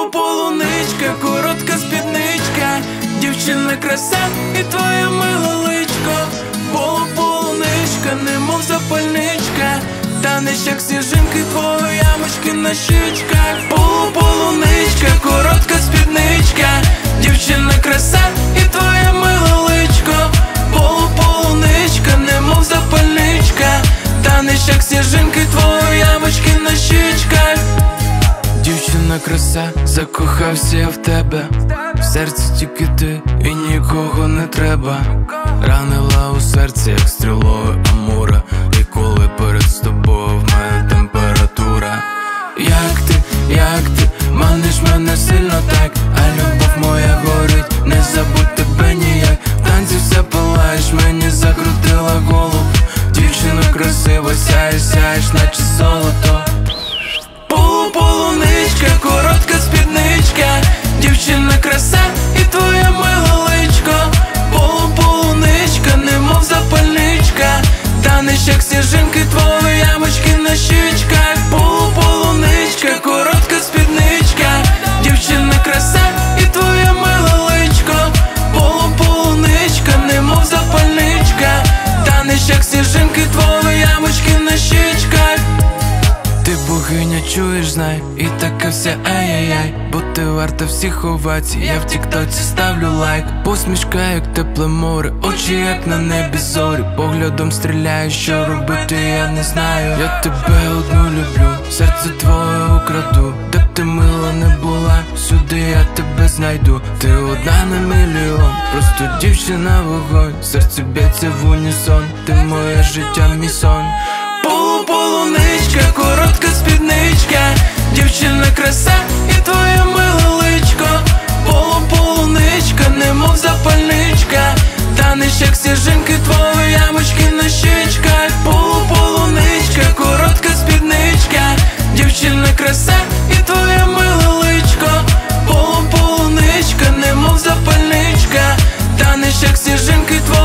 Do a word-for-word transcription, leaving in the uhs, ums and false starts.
Полуполуничка, коротка спідничка, дівчина краса і твоє миле личко. Полуполуничка, немов запальничка, танеш як сніжинки, твої ямочки на щічках. Полуполуничка, коротка спідничка, дівчина краса і твоє миле личко. Полуполуничка, немов запальничка, танеш як сніжинки, твої ямочки на щічках. Дівчина краса, закохався я в тебе, в серці тільки ти і нікого не треба. Ранила у серці, як стрілою Амура, і коли перед тобою в мене температура. Як ти, як ти, маниш мене сильно так, а любов моя горить, не забудь тебе ніяк. В танці все палаєш, мені закрутила голову. Дівчина красива, сяєш, сяєш, наче золото. Полуполуничка, коротка спідничка, дівчина краса і твоє миле личко. Полуполуничка, немов запальничка, танеш як сніжинки, твої ямочки на щічках. Полуполуничка, коротка спідничка, дівчина краса і твоє миле личко. Полуполуничка, немов запальничка, танеш як сніжинки, твої ямочки на щічках. Ти богиня, чуєш, знай, і така вся ай-яй-яй, бо ти варта всіх овацій, я в тіктоці ставлю лайк. Посмішка, як тепле море, очі, як на небі зорі, поглядом стріляю, що робити я не знаю. Я тебе одну люблю, серце твоє украду, де б ти мила не була, сюди я тебе знайду. Ти одна на мільйон, просто дівчина вогонь, серце б'ється в унісон, ти моє життя, мій сон. Полуполуничка, коротка спідничка, дівчина краса і твоє миле личко. Полуполуничка, немов запальничка, танеш як сніжинки, твої ямочки на щічках. Полуполуничка, коротка спідничка, дівчина краса і твоє миле личко. Полуполуничка, немов запальничка, танеш як сніжинки, твої